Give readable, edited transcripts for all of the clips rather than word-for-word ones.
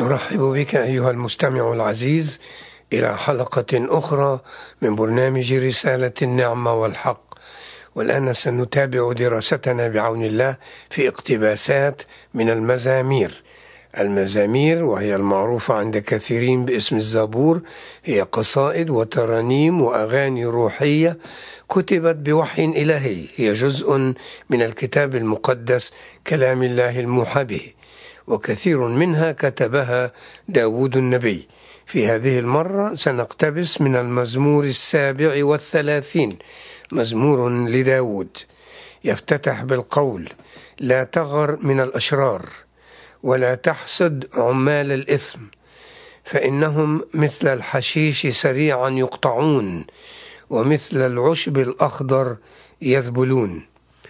نرحب بك أيها المستمع العزيز إلى حلقة أخرى من برنامج رسالة النعمة والحق. والآن سنتابع دراستنا بعون الله في اقتباسات من المزامير. وهي المعروفة عند كثيرين باسم الزبور، هي قصائد وترانيم وأغاني روحية كتبت بوحي إلهي، هي جزء من الكتاب المقدس كلام الله الموحى به، وكثير منها كتبها داود النبي. في هذه المرة سنقتبس من المزمور 37، مزمور لداود، يفتتح بالقول: لا تغر من الأشرار ولا تحسد عمال الإثم، فإنهم مثل الحشيش سريعا يقطعون ومثل العشب الأخضر يذبلون.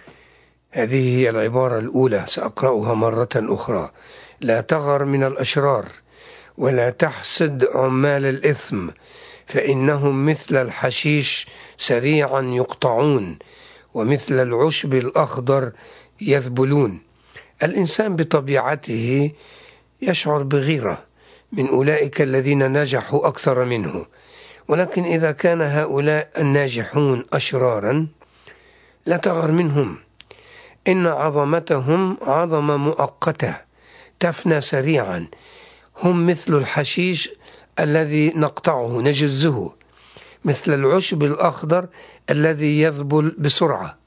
هذه هي العبارة الأولى، سأقرأها مرة أخرى: لا تغر من الأشرار ولا تحسد عمال الإثم، فإنهم مثل الحشيش سريعا يقطعون ومثل العشب الأخضر يذبلون. الإنسان بطبيعته يشعر بغيرة من أولئك الذين نجحوا أكثر منه، ولكن إذا كان هؤلاء الناجحون أشرارا لا تغر منهم، إن عظمتهم عظمة مؤقتة تفنى سريعا. هم مثل الحشيش الذي نقطعه نجزه، مثل العشب الأخضر الذي يذبل بسرعة.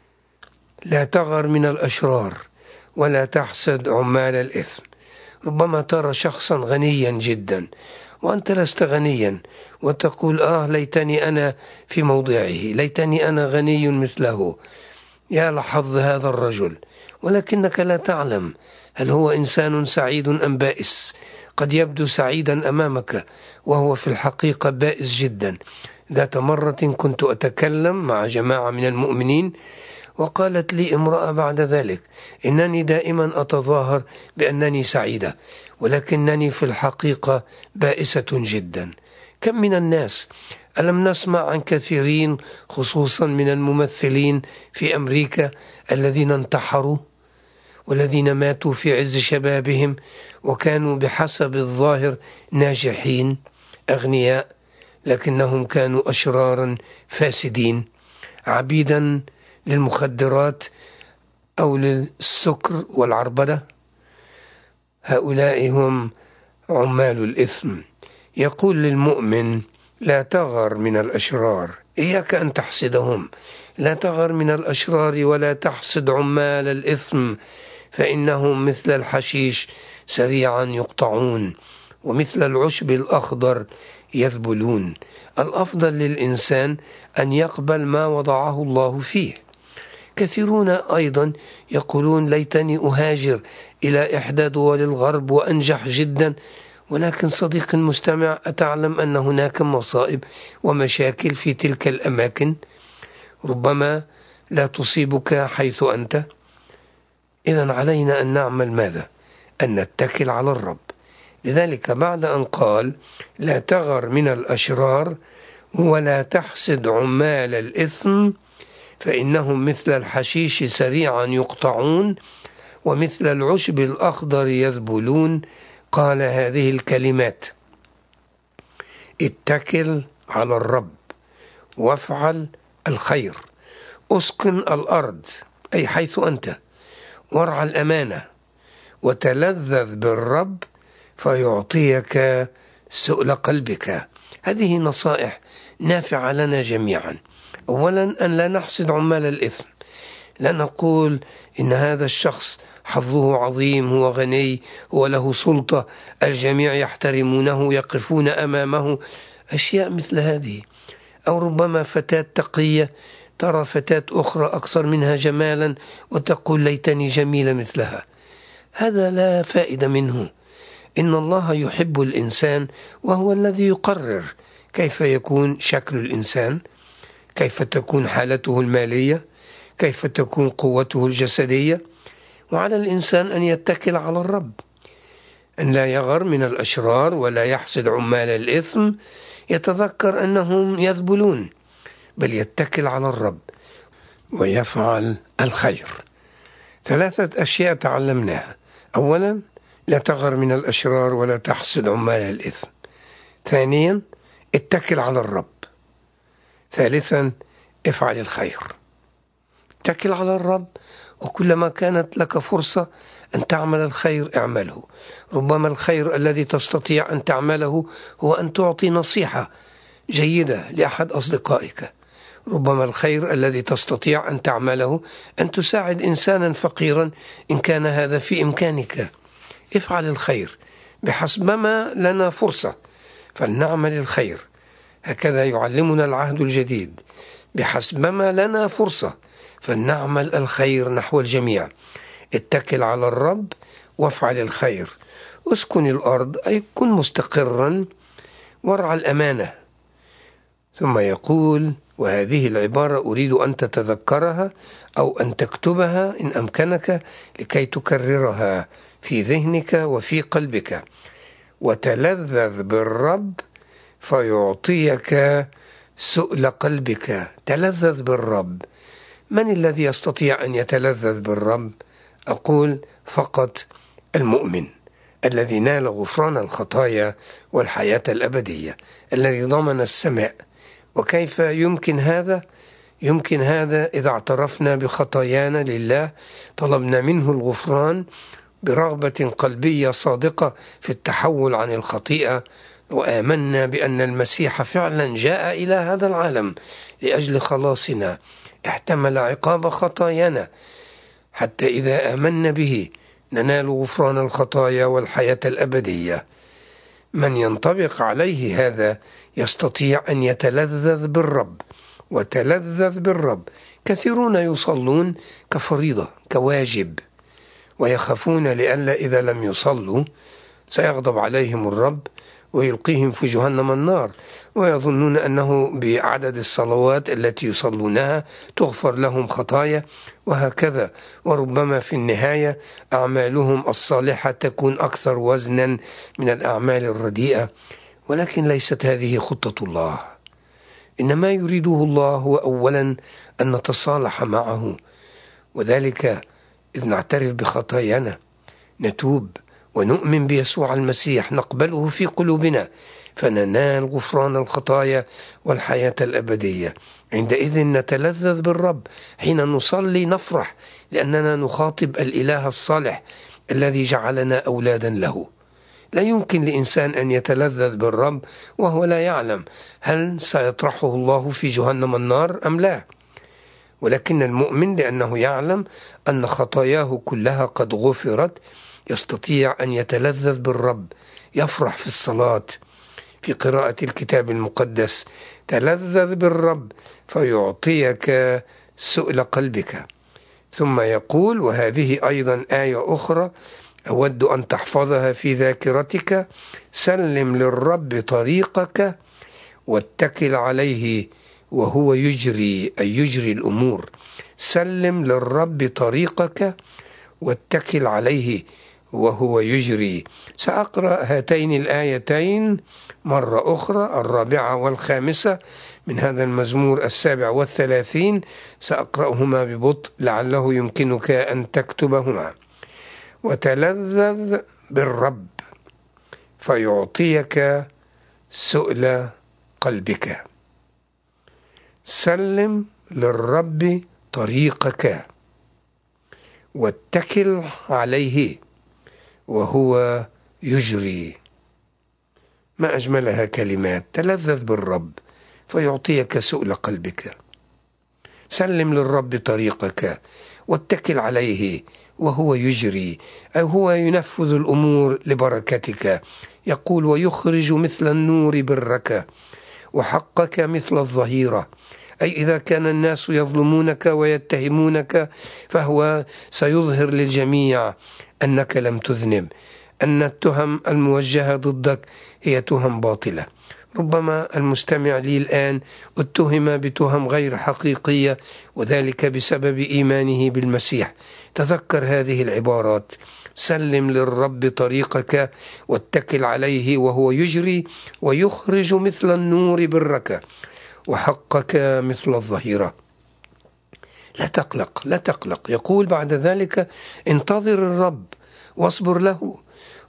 لا تغر من الأشرار ولا تحسد عمال الإثم. ربما ترى شخصا غنيا جدا وأنت لست غنيا وتقول ليتني أنا في موضعه، ليتني أنا غني مثله، يا لحظ هذا الرجل. ولكنك لا تعلم هل هو إنسان سعيد أم بائس. قد يبدو سعيدا أمامك وهو في الحقيقة بائس جدا. ذات مرة كنت أتكلم مع جماعة من المؤمنين، وقالت لي امرأة بعد ذلك: إنني دائما أتظاهر بأنني سعيدة، ولكنني في الحقيقة بائسة جدا. كم من الناس ألم نسمع عن كثيرين خصوصا من الممثلين في أمريكا الذين انتحروا والذين ماتوا في عز شبابهم وكانوا بحسب الظاهر ناجحين أغنياء، لكنهم كانوا أشرارا فاسدين، عبيدا للمخدرات أو للسكر والعربدة. هؤلاء هم عمال الإثم. يقول للمؤمن: لا تغر من الأشرار، إياك أن تحسدهم. لا تغر من الأشرار ولا تحسد عمال الإثم، فإنهم مثل الحشيش سريعا يقطعون ومثل العشب الأخضر يذبلون. الأفضل للإنسان أن يقبل ما وضعه الله فيه. كثيرون أيضا يقولون: ليتني أهاجر إلى إحدى دول الغرب وأنجح جدا. ولكن صديقي المستمع، أتعلم أن هناك مصائب ومشاكل في تلك الأماكن ربما لا تصيبك حيث أنت. إذن علينا أن نعمل ماذا؟ أن نتكل على الرب. لذلك بعد أن قال: لا تغر من الأشرار ولا تحسد عمال الإثم، فإنهم مثل الحشيش سريعا يقطعون ومثل العشب الأخضر يذبلون، قال هذه الكلمات: اتكل على الرب وافعل الخير، اسكن الأرض أي حيث أنت، وارعى الأمانة، وتلذذ بالرب فيعطيك سؤل قلبك. هذه نصائح نافعة لنا جميعا. أولا، أن لا نحسد عمال الإثم، لا نقول إن هذا الشخص حظه عظيم، هو غني، هو له سلطة، الجميع يحترمونه، يقفون أمامه، أشياء مثل هذه. أو ربما فتاة تقية ترى فتاة أخرى أكثر منها جمالا وتقول: ليتني جميلة مثلها. هذا لا فائدة منه. إن الله يحب الإنسان وهو الذي يقرر كيف يكون شكل الإنسان، كيف تكون حالته المالية، كيف تكون قوته الجسدية. وعلى الإنسان أن يتكل على الرب، أن لا يغر من الأشرار ولا يحسد عمال الإثم، يتذكر أنهم يذبلون، بل يتكل على الرب ويفعل الخير. 3 أشياء تعلمناها. أولا، لا تغر من الأشرار ولا تحسد عمال الإثم. ثانيا اتكل على الرب. ثالثا افعل الخير. اتكل على الرب، وكلما كانت لك فرصة أن تعمل الخير اعمله. ربما الخير الذي تستطيع أن تعمله هو أن تعطي نصيحة جيدة لأحد أصدقائك. ربما الخير الذي تستطيع أن تعمله أن تساعد إنسانا فقيرا إن كان هذا في إمكانك. افعل الخير بحسب ما لنا فرصة فلنعمل الخير. هكذا يعلمنا العهد الجديد، بحسب ما لنا فرصة فلنعمل الخير نحو الجميع. اتكل على الرب وافعل الخير. اسكن الأرض أي كن مستقرا وارعى الأمانة. ثم يقول، وهذه العبارة أريد أن تتذكرها أو أن تكتبها إن أمكنك لكي تكررها في ذهنك وفي قلبك: وتلذذ بالرب فيعطيك سؤل قلبك. تلذذ بالرب. من الذي يستطيع أن يتلذذ بالرب؟ أقول فقط المؤمن الذي نال غفران الخطايا والحياة الأبدية، الذي ضمن السماء. وكيف يمكن هذا؟ يمكن هذا إذا اعترفنا بخطايانا لله، طلبنا منه الغفران برغبة قلبية صادقة في التحول عن الخطيئة، وآمنا بأن المسيح فعلا جاء إلى هذا العالم لأجل خلاصنا، احتمل عقاب خطايانا، حتى إذا آمنا به ننال غفران الخطايا والحياة الأبدية. من ينطبق عليه هذا يستطيع أن يتلذذ بالرب. وتلذذ بالرب. كثيرون يصلون كفريضة كواجب، ويخافون لئلا إذا لم يصلوا سيغضب عليهم الرب ويلقيهم في جهنم النار، ويظنون أنه بعدد الصلوات التي يصلونها تغفر لهم خطايا، وهكذا. وربما في النهاية أعمالهم الصالحة تكون أكثر وزنا من الأعمال الرديئة. ولكن ليست هذه خطة الله. إنما يريده الله هو أولا أن نتصالح معه، وذلك إذ نعترف بخطايانا، نتوب ونؤمن بيسوع المسيح، نقبله في قلوبنا، فننال غفران الخطايا والحياة الأبدية. عندئذ نتلذذ بالرب. حين نصلي نفرح لأننا نخاطب الإله الصالح الذي جعلنا أولادا له. لا يمكن لإنسان أن يتلذذ بالرب وهو لا يعلم هل سيطرحه الله في جهنم النار أم لا. ولكن المؤمن لأنه يعلم أن خطاياه كلها قد غفرت يستطيع أن يتلذذ بالرب، يفرح في الصلاة، في قراءة الكتاب المقدس. تلذذ بالرب فيعطيك سؤل قلبك. ثم يقول، وهذه أيضا آية أخرى أود أن تحفظها في ذاكرتك: سلم للرب طريقك واتكل عليه وهو يجري، أي يجري الأمور. سلم للرب طريقك واتكل عليه وهو يجري. سأقرأ هاتين الآيتين مرة أخرى، 4 و5 من هذا المزمور 37. سأقرأهما ببطء لعله يمكنك أن تكتبهما. وتلذذ بالرب فيعطيك سؤل قلبك. سلم للرب طريقك واتكل عليه وهو يجري. ما أجملها كلمات. تلذذ بالرب فيعطيك سؤل قلبك. سلم للرب طريقك واتكل عليه وهو يجري، أي هو ينفذ الأمور لبركتك. يقول: ويخرج مثل النور برك وحقك مثل الظهيرة. أي إذا كان الناس يظلمونك ويتهمونك فهو سيظهر للجميع أنك لم تذنب، أن التهم الموجهة ضدك هي تهم باطلة. ربما المستمع لي الآن اتهم بتهم غير حقيقية، وذلك بسبب إيمانه بالمسيح. تذكر هذه العبارات: سلم للرب طريقك واتكل عليه وهو يجري ويخرج مثل النور برك وحقك مثل الظهيرة. لا تقلق، لا تقلق. يقول بعد ذلك: انتظر الرب واصبر له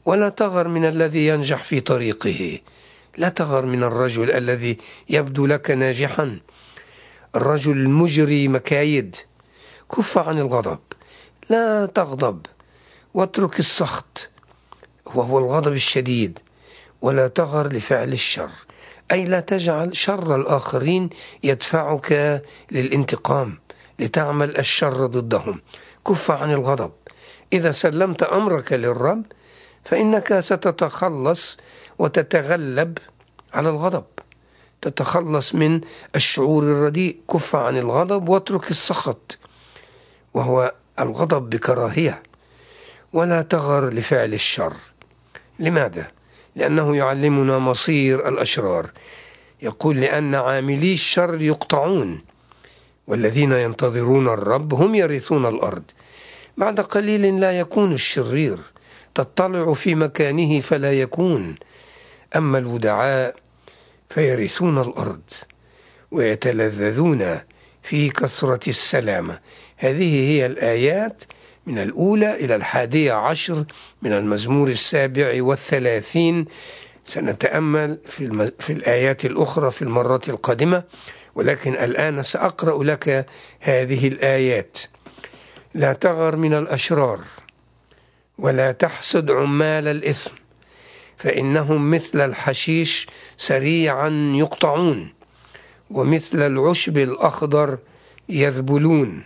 ولا تغر من الذي ينجح في طريقه. لا تغر من الرجل الذي يبدو لك ناجحا، الرجل المجري مكايد. كف عن الغضب، لا تغضب، واترك السخط وهو الغضب الشديد، ولا تغر لفعل الشر، أي لا تجعل شر الآخرين يدفعك للانتقام لتعمل الشر ضدهم. كف عن الغضب. إذا سلمت أمرك للرب فإنك ستتخلص وتتغلب على الغضب، تتخلص من الشعور الرديء. كف عن الغضب واترك السخط وهو الغضب بكراهية، ولا تغر لفعل الشر. لماذا؟ لأنه يعلمنا مصير الأشرار. يقول: لأن عاملي الشر يقطعون، والذين ينتظرون الرب هم يرثون الأرض. بعد قليل لا يكون الشرير، تطلع في مكانه فلا يكون. أما الودعاء فيرثون الأرض ويتلذذون في كثرة السلامة. هذه هي الآيات من الأولى إلى 11 من المزمور 37. سنتأمل في الآيات الأخرى في المرات القادمة، ولكن الآن سأقرأ لك هذه الآيات. لا تغر من الأشرار، ولا تحسد عمال الإثم، فإنهم مثل الحشيش سريعا يقطعون، ومثل العشب الأخضر يذبلون.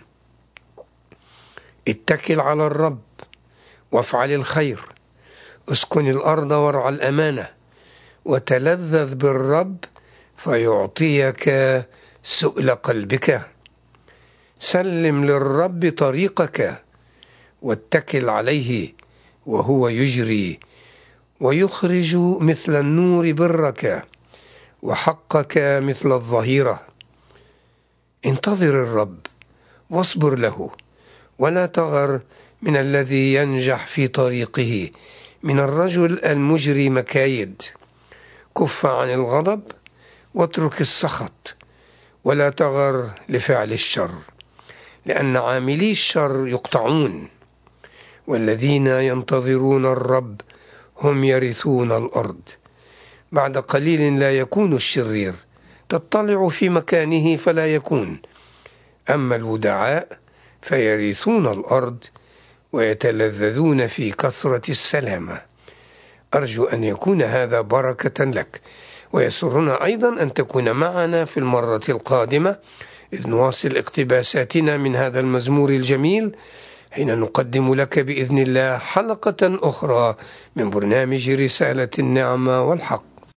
اتكل على الرب وافعل الخير، اسكن الأرض وارعى الأمانة، وتلذذ بالرب فيعطيك سؤل قلبك. سلم للرب طريقك واتكل عليه، وهو يجري ويخرج مثل النور برك، وحقك مثل الظهيرة. انتظر الرب واصبر له، ولا تغر من الذي ينجح في طريقه، من الرجل المجري مكايد. كف عن الغضب واترك السخط، ولا تغر لفعل الشر، لأن عاملي الشر يقطعون، والذين ينتظرون الرب هم يرثون الأرض. بعد قليل لا يكون الشرير، تطلع في مكانه فلا يكون. أما الودعاء فيرثون الأرض ويتلذذون في كثرة السلامة. أرجو أن يكون هذا بركة لك، ويسرنا أيضا أن تكون معنا في المرة القادمة إذ نواصل اقتباساتنا من هذا المزمور الجميل، حين نقدم لك بإذن الله حلقة أخرى من برنامج رسالة النعمة والحق.